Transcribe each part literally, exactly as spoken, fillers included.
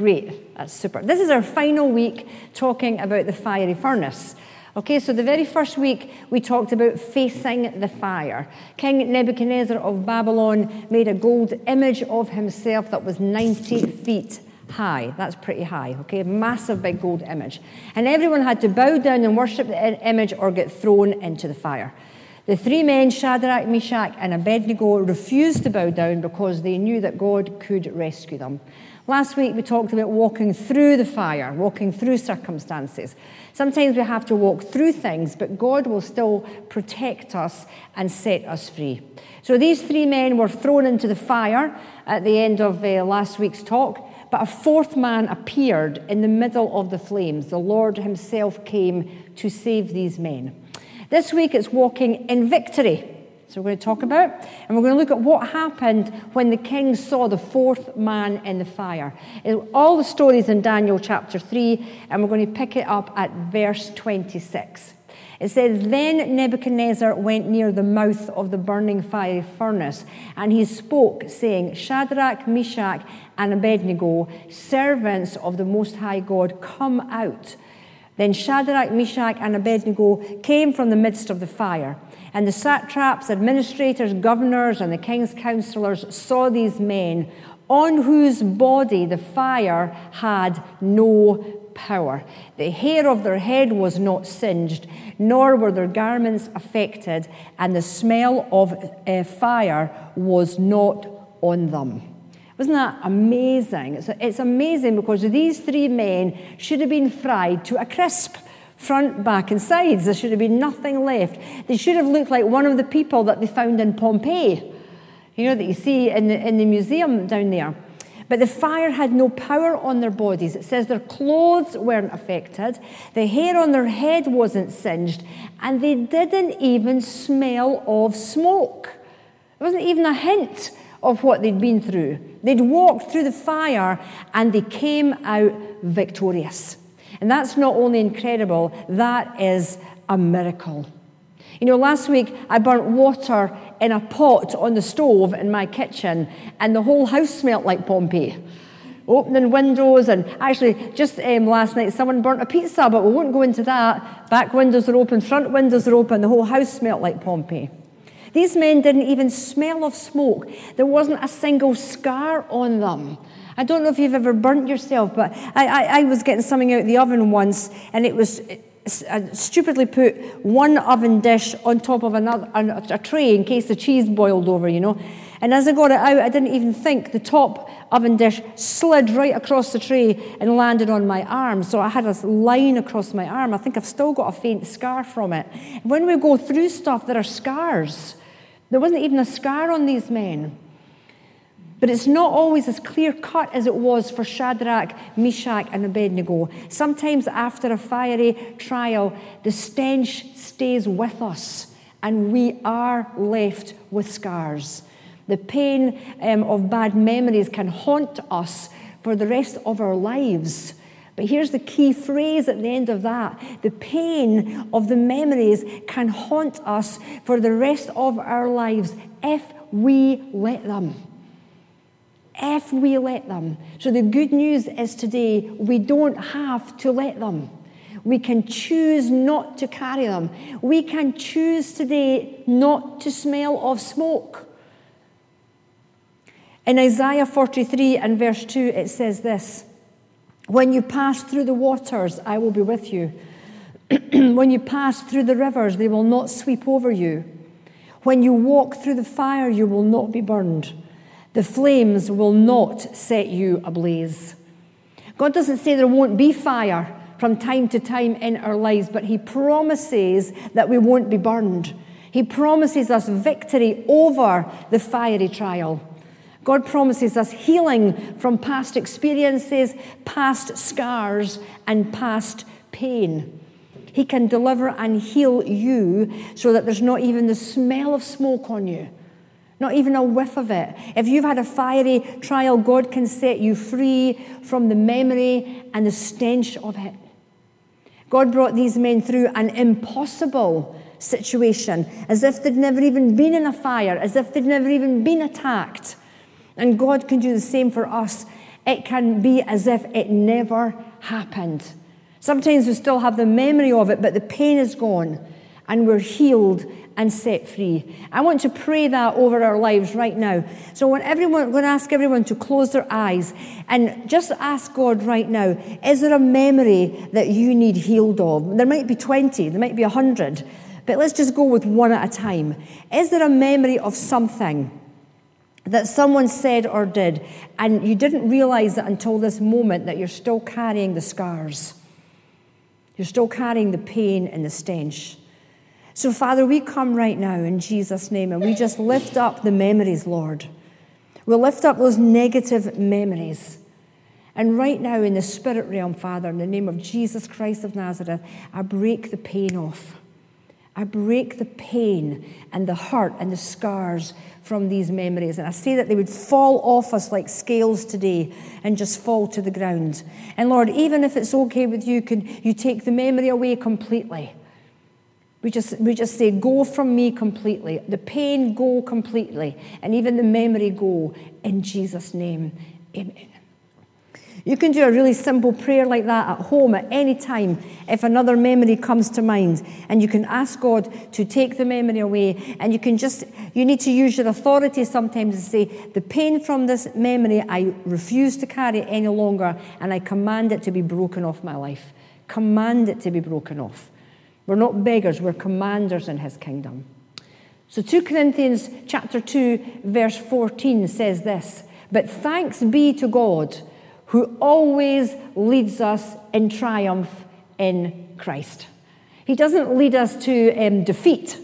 Great, that's super. This is our final week talking about the fiery furnace. Okay, so the very first week we talked about facing the fire. King Nebuchadnezzar of Babylon made a gold image of himself that was ninety feet high. That's pretty high, okay? Massive big gold image. And everyone had to bow down and worship the image or get thrown into the fire. The three men, Shadrach, Meshach, and Abednego, refused to bow down because they knew that God could rescue them. Last week we talked about walking through the fire, walking through circumstances. Sometimes we have to walk through things, but God will still protect us and set us free. So these three men were thrown into the fire at the end of uh, last week's talk, but a fourth man appeared in the middle of the flames. The Lord himself came to save these men. This week it's walking in victory. So we're going to talk about, and we're going to look at what happened when the king saw the fourth man in the fire. All the stories in Daniel chapter three, and we're going to pick it up at verse twenty-six. It says, "Then Nebuchadnezzar went near the mouth of the burning fiery furnace, and he spoke, saying, 'Shadrach, Meshach, and Abednego, servants of the Most High God, come out.' Then Shadrach, Meshach, and Abednego came from the midst of the fire. And the satraps, administrators, governors, and the king's counselors saw these men, on whose body the fire had no power. The hair of their head was not singed, nor were their garments affected, and the smell of uh, fire was not on them." Wasn't that amazing? It's, it's amazing because these three men should have been fried to a crisp. Front, back, and sides. There should have been nothing left. They should have looked like one of the people that they found in Pompeii, you know, that you see in the, in the museum down there. But the fire had no power on their bodies. It says their clothes weren't affected, the hair on their head wasn't singed, and they didn't even smell of smoke. There wasn't even a hint of what they'd been through. They'd walked through the fire, and they came out victorious. And that's not only incredible, that is a miracle. You know, last week I burnt water in a pot on the stove in my kitchen, and the whole house smelled like Pompeii. Opening windows, and actually just um, last night someone burnt a pizza, but we won't go into that. Back windows are open, front windows are open, the whole house smelled like Pompeii. These men didn't even smell of smoke. There wasn't a single scar on them. I don't know if you've ever burnt yourself, but I, I, I was getting something out of the oven once, and it was I stupidly put one oven dish on top of another a, a tray in case the cheese boiled over, you know. And as I got it out, I didn't even think the top oven dish slid right across the tray and landed on my arm. So I had a line across my arm. I think I've still got a faint scar from it. When we go through stuff, there are scars. There wasn't even a scar on these men. But it's not always as clear-cut as it was for Shadrach, Meshach, and Abednego. Sometimes after a fiery trial, the stench stays with us, and we are left with scars. The pain um, of bad memories can haunt us for the rest of our lives. But here's the key phrase at the end of that. The pain of the memories can haunt us for the rest of our lives if we let them. If we let them. So the good news is today, we don't have to let them. We can choose not to carry them. We can choose today not to smell of smoke. In Isaiah forty-three and verse two, it says this: "When you pass through the waters, I will be with you. When you pass through the rivers, they will not sweep over you. When you walk through the fire, you will not be burned. The flames will not set you ablaze." God doesn't say there won't be fire from time to time in our lives, but he promises that we won't be burned. He promises us victory over the fiery trial. God promises us healing from past experiences, past scars, and past pain. He can deliver and heal you so that there's not even the smell of smoke on you. Not even a whiff of it. If you've had a fiery trial, God can set you free from the memory and the stench of it. God brought these men through an impossible situation, as if they'd never even been in a fire, as if they'd never even been attacked. And God can do the same for us It can be as if it never happened. Sometimes we still have the memory of it, but the pain is gone and we're healed and set free. I want to pray that over our lives right now. So I want everyone, I'm going to ask everyone to close their eyes and just ask God right now, is there a memory that you need healed of? There might be twenty, there might be one hundred, but let's just go with one at a time. Is there a memory of something that someone said or did, and you didn't realize that until this moment that you're still carrying the scars? You're still carrying the pain and the stench. So, Father, we come right now in Jesus' name, and we just lift up the memories, Lord. We'll lift up those negative memories. And right now in the spirit realm, Father, in the name of Jesus Christ of Nazareth, I break the pain off. I break the pain and the hurt and the scars from these memories. And I say that they would fall off us like scales today and just fall to the ground. And Lord, even if it's okay with you, can you take the memory away completely? We just, we just say, go from me completely. The pain, go completely. And even the memory, go in Jesus' name. Amen. You can do a really simple prayer like that at home at any time if another memory comes to mind. And you can ask God to take the memory away. And you can just, you need to use your authority sometimes to say, the pain from this memory, I refuse to carry it any longer. And I command it to be broken off my life. Command it to be broken off. We're not beggars, we're commanders in his kingdom. So Second Corinthians chapter two, verse fourteen says this, but thanks be to God who always leads us in triumph in Christ. He doesn't lead us to um, defeat.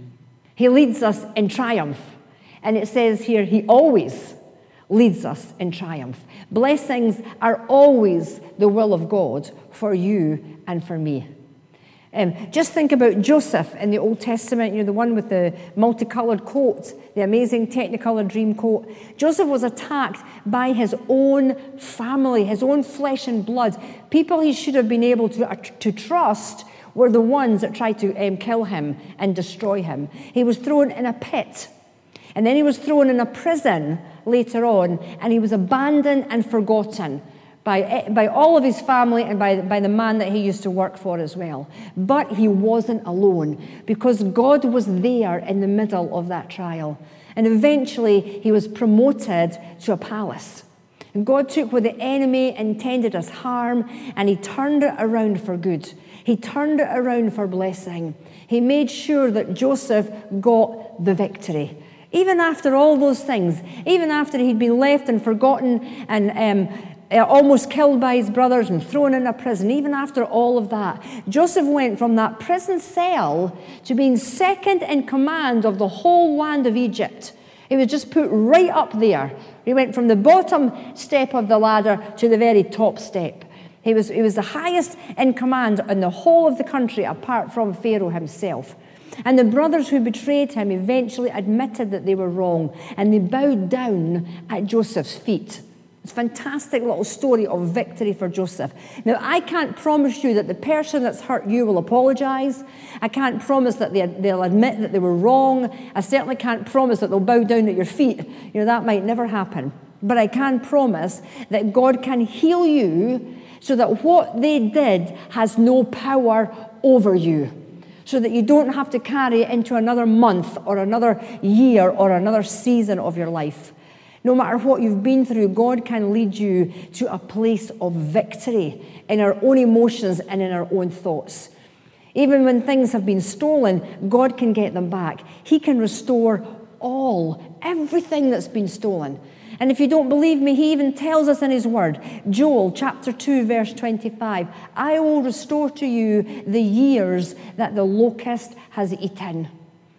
He leads us in triumph. And it says here, he always leads us in triumph. Blessings are always the will of God for you and for me. Um, just think about Joseph in the Old Testament, you know, the one with the multicolored coat, the amazing Technicolor dream coat. Joseph was attacked by his own family, his own flesh and blood. People he should have been able to, uh, to trust were the ones that tried to um, kill him and destroy him. He was thrown in a pit, and then he was thrown in a prison later on, and he was abandoned and forgotten by, by all of his family and by, by the man that he used to work for as well. But he wasn't alone, because God was there in the middle of that trial. And eventually he was promoted to a palace. And God took what the enemy intended as harm, and he turned it around for good. He turned it around for blessing. He made sure that Joseph got the victory. Even after all those things, even after he'd been left and forgotten and um, Uh, almost killed by his brothers and thrown in a prison, even after all of that, Joseph went from that prison cell to being second in command of the whole land of Egypt. He was just put right up there. He went from the bottom step of the ladder to the very top step. He was, he was the highest in command in the whole of the country, apart from Pharaoh himself. And the brothers who betrayed him eventually admitted that they were wrong, and they bowed down at Joseph's feet. It's a fantastic little story of victory for Joseph. Now, I can't promise you that the person that's hurt you will apologize. I can't promise that they, they'll admit that they were wrong. I certainly can't promise that they'll bow down at your feet. You know, that might never happen. But I can promise that God can heal you so that what they did has no power over you, so that you don't have to carry it into another month or another year or another season of your life. No matter what you've been through, God can lead you to a place of victory in our own emotions and in our own thoughts. Even when things have been stolen, God can get them back. He can restore all, everything that's been stolen. And if you don't believe me, he even tells us in his word, Joel chapter two, verse twenty-five, I will restore to you the years that the locust has eaten.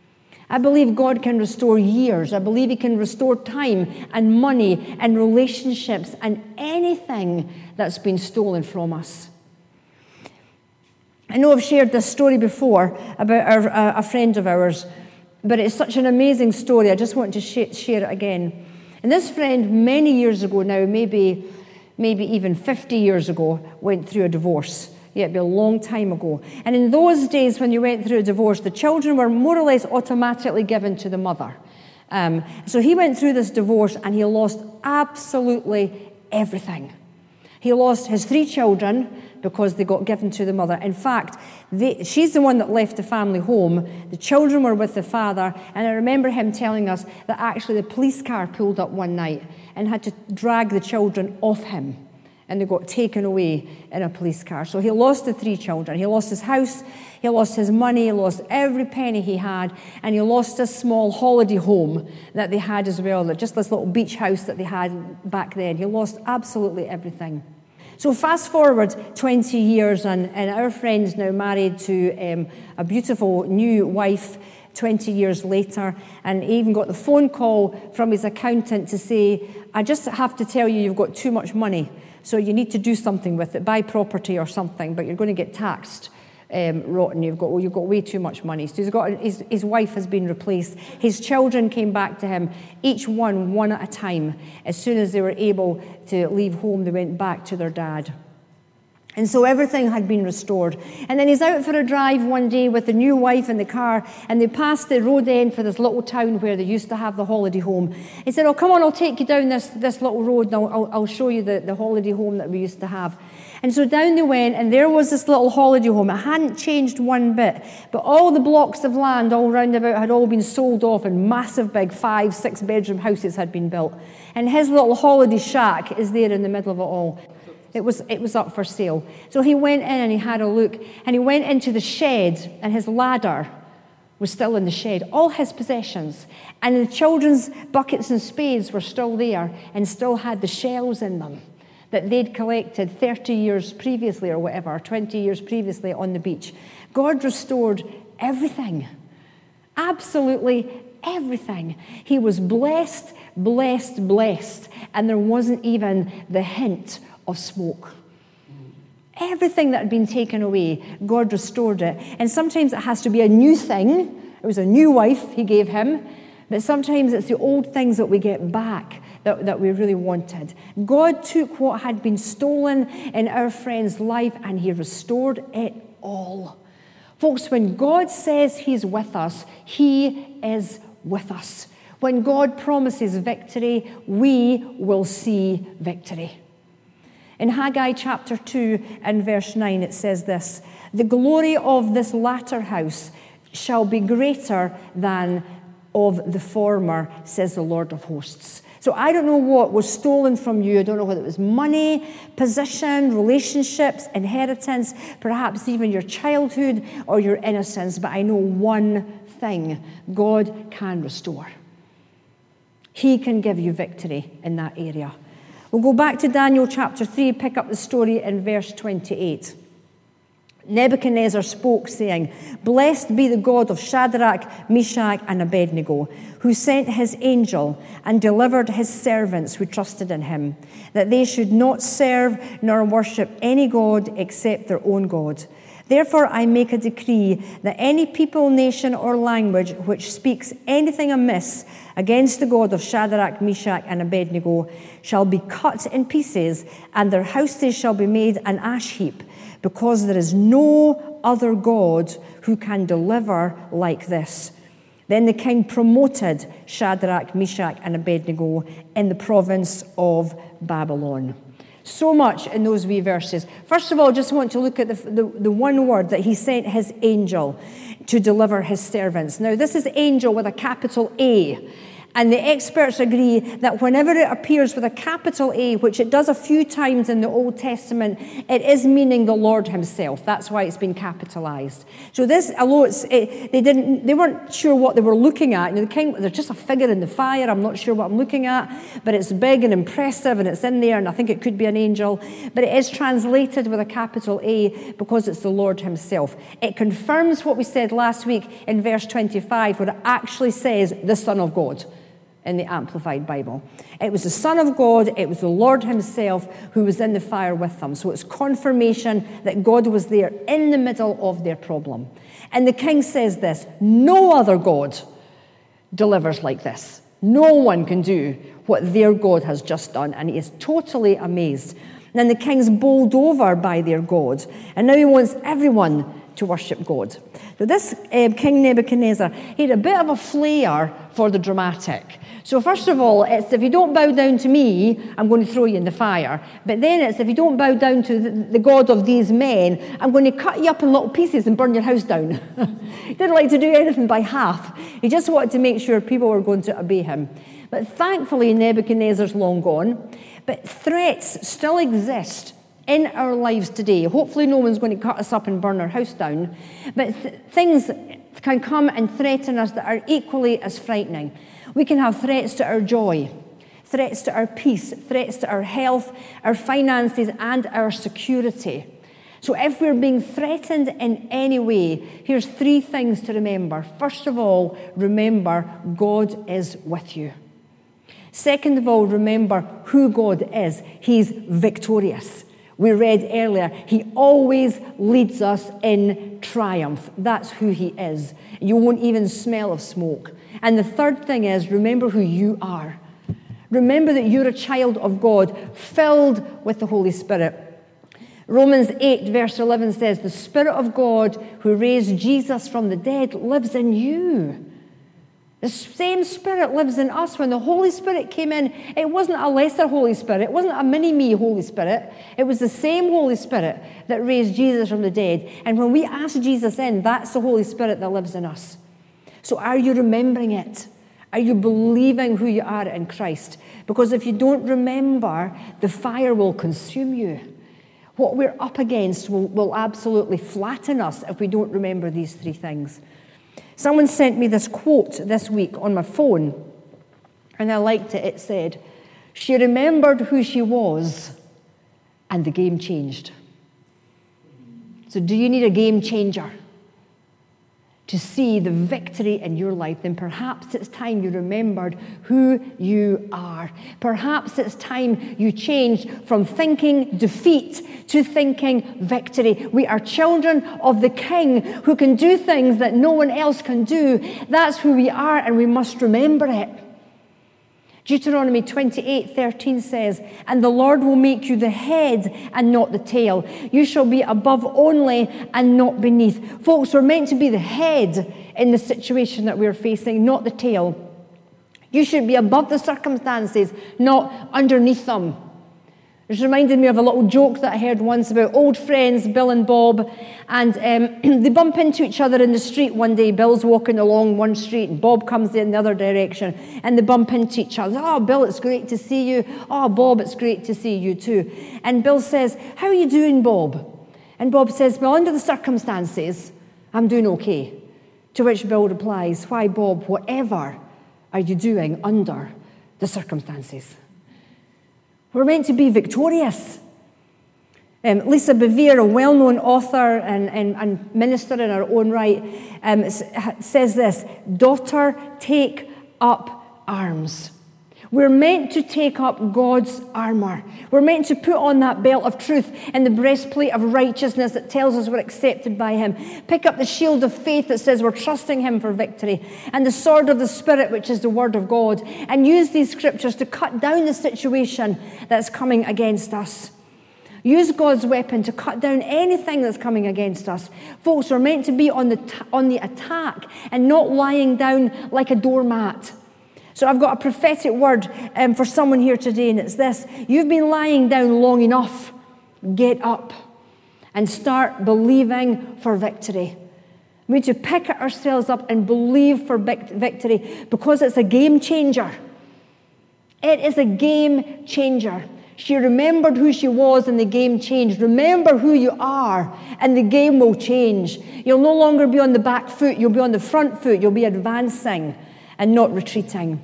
I believe God can restore years. I believe he can restore time and money and relationships and anything that's been stolen from us. I know I've shared this story before about our, uh, a friend of ours, but it's such an amazing story. I just want to sh- share it again. And this friend, many years ago now, maybe, maybe even fifty years ago, went through a divorce. Yeah, it'd be a long time ago. And in those days when you went through a divorce, the children were more or less automatically given to the mother. Um, so he went through this divorce and he lost absolutely everything. He lost his three children because they got given to the mother. In fact, they, she's the one that left the family home. The children were with the father, and I remember him telling us that actually the police car pulled up one night and had to drag the children off him, and they got taken away in a police car. So he lost the three children. He lost his house, he lost his money, he lost every penny he had, and he lost a small holiday home that they had as well, just this little beach house that they had back then. He lost absolutely everything. So fast forward twenty years, and, and our friend's now married to um, a beautiful new wife twenty years later, and he even got the phone call from his accountant to say, I just have to tell you, you've got too much money, so you need to do something with it, buy property or something, but you're going to get taxed um, rotten. You've got, well, you've got way too much money. So he's got his, his wife has been replaced. His children came back to him, each one, one at a time. As soon as they were able to leave home, they went back to their dad. And so everything had been restored. And then he's out for a drive one day with the new wife in the car, and they passed the road end for this little town where they used to have the holiday home. He said, oh, come on, I'll take you down this, this little road, and I'll, I'll, I'll show you the, the holiday home that we used to have. And so down they went, and there was this little holiday home. It hadn't changed one bit, but all the blocks of land all round about had all been sold off, and massive big five, six bedroom houses had been built. And his little holiday shack is there in the middle of it all. It was, it was up for sale. So he went in and he had a look, and he went into the shed, and his ladder was still in the shed, all his possessions. And the children's buckets and spades were still there and still had the shells in them that they'd collected thirty years previously or whatever, twenty years previously on the beach. God restored everything. Absolutely everything. He was blessed, blessed, blessed, and there wasn't even the hint of smoke. Everything that had been taken away, God restored it. And sometimes it has to be a new thing. It was a new wife he gave him, but sometimes it's the old things that we get back that, that we really wanted. God took what had been stolen in our friend's life and he restored it all. Folks, when God says he's with us, he is with us. When God promises victory, we will see victory. In Haggai chapter two and verse nine, it says this, the glory of this latter house shall be greater than of the former, says the Lord of hosts. So I don't know what was stolen from you. I don't know whether it was money, position, relationships, inheritance, perhaps even your childhood or your innocence. But I know one thing, God can restore. He can give you victory in that area. We'll go back to Daniel chapter three, pick up the story in verse twenty-eight. Nebuchadnezzar spoke, saying, blessed be the God of Shadrach, Meshach, and Abednego, who sent his angel and delivered his servants who trusted in him, that they should not serve nor worship any god except their own God. Therefore I make a decree that any people, nation, or language which speaks anything amiss against the God of Shadrach, Meshach, and Abednego shall be cut in pieces, and their houses shall be made an ash heap, because there is no other God who can deliver like this. Then the king promoted Shadrach, Meshach, and Abednego in the province of Babylon. So much in those wee verses. First of all, just want to look at the, the, the one word that he sent his angel to deliver his servants. Now, this is angel with a capital A. And the experts agree that whenever it appears with a capital A, which it does a few times in the Old Testament, it is meaning the Lord himself. That's why it's been capitalized. So this, although it's, it, they didn't, they weren't sure what they were looking at. You know, the king, there's just a figure in the fire. I'm not sure what I'm looking at, but it's big and impressive, and it's in there, and I think it could be an angel. But it is translated with a capital A because it's the Lord himself. It confirms what we said last week in verse twenty-five, where it actually says the Son of God. In the Amplified Bible. It was the Son of God, it was the Lord himself who was in the fire with them. So it's confirmation that God was there in the middle of their problem. And the king says this, no other God delivers like this. No one can do what their God has just done. And he is totally amazed. And then the king's bowled over by their God. And now he wants everyone to worship God. So this um, King Nebuchadnezzar, he had a bit of a flair for the dramatic. So first of all, it's if you don't bow down to me, I'm going to throw you in the fire. But then it's if you don't bow down to the, the God of these men, I'm going to cut you up in little pieces and burn your house down. He didn't like to do anything by half. He just wanted to make sure people were going to obey him. But thankfully, Nebuchadnezzar's long gone. But threats still exist in our lives today. Hopefully no one's going to cut us up and burn our house down. But th- things can come and threaten us that are equally as frightening. We can have threats to our joy, threats to our peace, threats to our health, our finances, and our security. So if we're being threatened in any way, here's three things to remember. First of all, remember God is with you. Second of all, remember who God is. He's victorious. We read earlier, he always leads us in triumph. That's who he is. You won't even smell of smoke. And the third thing is, remember who you are. Remember that you're a child of God, filled with the Holy Spirit. Romans eight, verse eleven says, the Spirit of God who raised Jesus from the dead lives in you. The same Spirit lives in us. When the Holy Spirit came in, it wasn't a lesser Holy Spirit. It wasn't a mini-me Holy Spirit. It was the same Holy Spirit that raised Jesus from the dead. And when we ask Jesus in, that's the Holy Spirit that lives in us. So are you remembering it? Are you believing who you are in Christ? Because if you don't remember, the fire will consume you. What we're up against will, will absolutely flatten us if we don't remember these three things. Someone sent me this quote this week on my phone, and I liked it. It said, she remembered who she was, and the game changed. So do you need a game changer to see the victory in your life? Then perhaps it's time you remembered who you are. Perhaps it's time you changed from thinking defeat to thinking victory. We are children of the King who can do things that no one else can do. That's who we are, and we must remember it. Deuteronomy twenty-eight thirteen says, and the Lord will make you the head and not the tail. You shall be above only and not beneath. Folks, we're meant to be the head in the situation that we're facing, not the tail. You should be above the circumstances, not underneath them. It reminded me of a little joke that I heard once about old friends, Bill and Bob, and um, they bump into each other in the street one day. Bill's walking along one street, and Bob comes in the other direction, and they bump into each other. Oh, Bill, it's great to see you. Oh, Bob, it's great to see you too. And Bill says, how are you doing, Bob? And Bob says, well, under the circumstances, I'm doing okay. To which Bill replies, why, Bob, whatever are you doing under the circumstances? We're meant to be victorious. Um, Lisa Bevere, a well-known author and, and, and minister in her own right, um, says this, daughter, take up arms. We're meant to take up God's armor. We're meant to put on that belt of truth and the breastplate of righteousness that tells us we're accepted by him. Pick up the shield of faith that says we're trusting him for victory, and the sword of the Spirit, which is the word of God, and use these scriptures to cut down the situation that's coming against us. Use God's weapon to cut down anything that's coming against us. Folks, we're meant to be on the, t- on the attack and not lying down like a doormat. So I've got a prophetic word um, for someone here today, and it's this. You've been lying down long enough. Get up and start believing for victory. We need to pick ourselves up and believe for victory, because it's a game changer. It is a game changer. She remembered who she was, and the game changed. Remember who you are, and the game will change. You'll no longer be on the back foot. You'll be on the front foot. You'll be advancing and not retreating.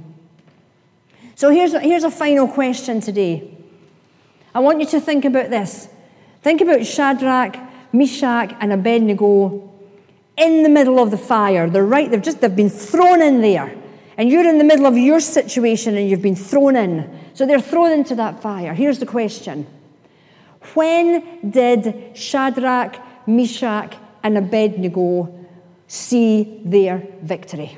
So here's, here's a final question today. I want you to think about this. Think about Shadrach, Meshach, and Abednego in the middle of the fire. They're right, they've just they've been thrown in there. And you're in the middle of your situation and you've been thrown in. So they're thrown into that fire. Here's the question. When did Shadrach, Meshach, and Abednego see their victory?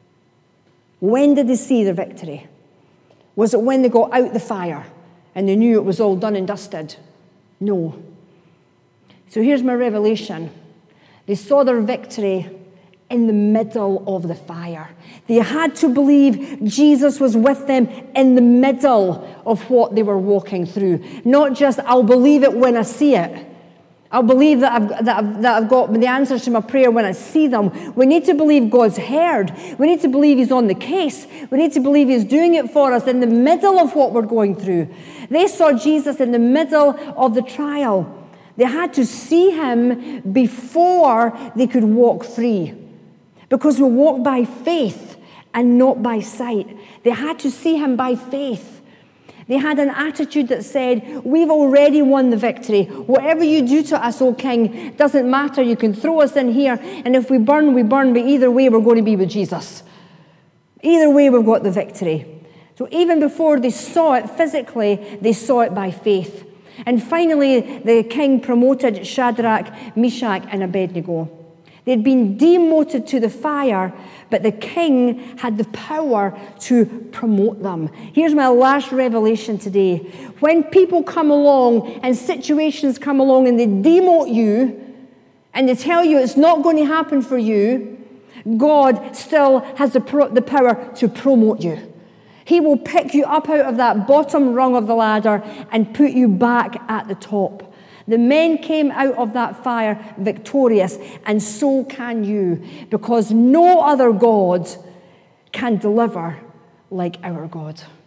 When did they see their victory? Was it when they got out the fire and they knew it was all done and dusted? No. So here's my revelation. They saw their victory in the middle of the fire. They had to believe Jesus was with them in the middle of what they were walking through. Not just, I'll believe it when I see it. I'll believe that I've, that, I've, that I've got the answers to my prayer when I see them. We need to believe God's heard. We need to believe He's on the case. We need to believe He's doing it for us in the middle of what we're going through. They saw Jesus in the middle of the trial. They had to see Him before they could walk free. Because we walk by faith and not by sight. They had to see Him by faith. They had an attitude that said, we've already won the victory. Whatever you do to us, O King, doesn't matter. You can throw us in here, and if we burn, we burn, but either way, we're going to be with Jesus. Either way, we've got the victory. So even before they saw it physically, they saw it by faith. And finally, the king promoted Shadrach, Meshach, and Abednego. They'd been demoted to the fire, but the king had the power to promote them. Here's my last revelation today. When people come along and situations come along and they demote you and they tell you it's not going to happen for you, God still has the, pro- the power to promote you. He will pick you up out of that bottom rung of the ladder and put you back at the top. The men came out of that fire victorious, and so can you, because no other God can deliver like our God.